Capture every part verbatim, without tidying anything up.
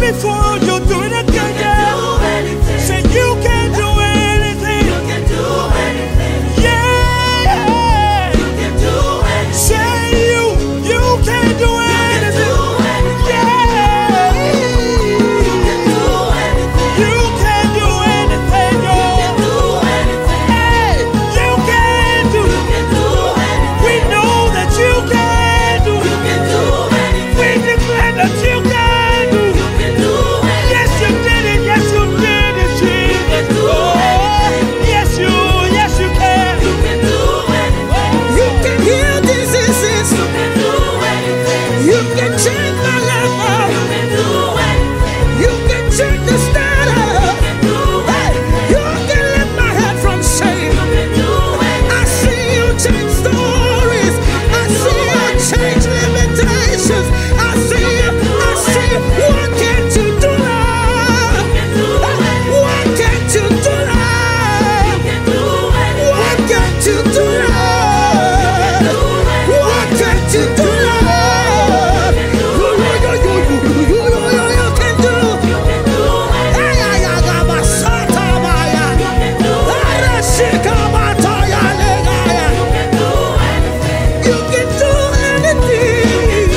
before, you'll do it again. Say you can do anything. You can do anything. Yeah. You can do anything. Say you, you can do anything. Yeah. You can do anything. You can do anything, yo. You can do anything. Hey, you can do. You can do anything. We know that you can do. You can do anything. We declare that you can do. You can do anything. Yes, you did it. Yes, you did it, Jesus. You can do anything. Yes, you, yes, you can. You can do anything. You can heal diseases. You can do anything. You can change my life. You can do anything. You can change the status. You can do anything. You can lift my head from shame. You can do anything. I see you change stories. I see you change limitations. I see you. I see you. What can't you do now? What can't you do now? What can't you do now? What can't you do now? You, you, you, you, you, you, you, you can do. Hey, I, I got my sata, my, I, shika, my, toya, legaya. You can do anything.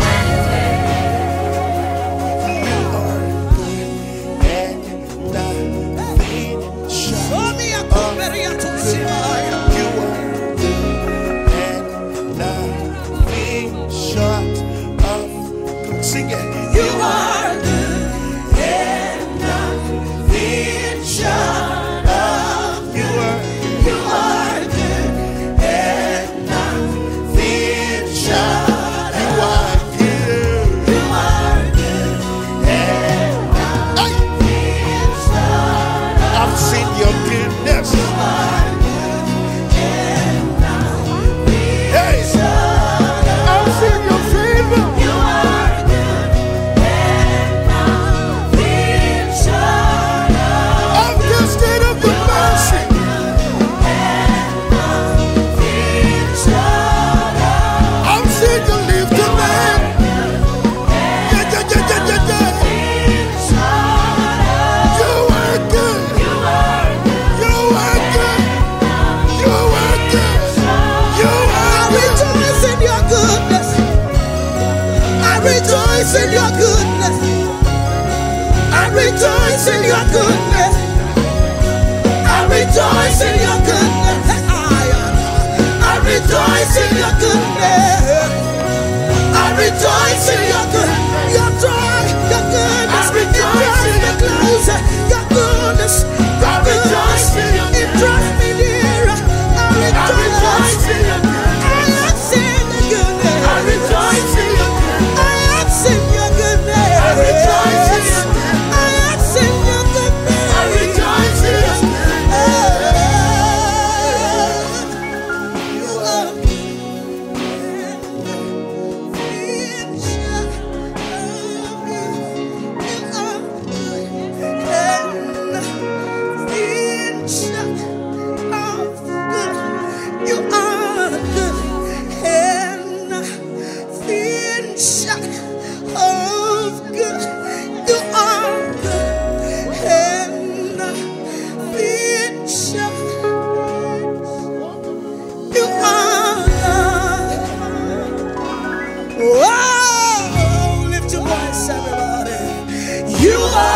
Show me a comeria to see my. Sing it. You are good and nothing short of. You are. You are good and nothing short of. You are good. You are good and nothing short of. I've seen your goodness. You are good and nothing Hey, short of. I've seen your favor. You are good and nothing short of. I've tasted of the mercy. I've seen you live the man. Yeah, yeah, yeah, yeah, yeah, yeah. You are good. You are good. You are good. You I are good. rejoice in your goodness. I rejoice in your goodness. I rejoice in your goodness. I rejoice in your goodness. I rejoice in your goodness. I rejoice in your goodness. Your joy, your goodness. It drives me closer. Your goodness, your goodness. It drives me nearer. I rejoice. I have seen the goodness. I have seen your goodness. I have seen your goodness. You are You are good and nothing short of good. You are good and nothing short. You are good. Whoa, lift your voice, everybody. You are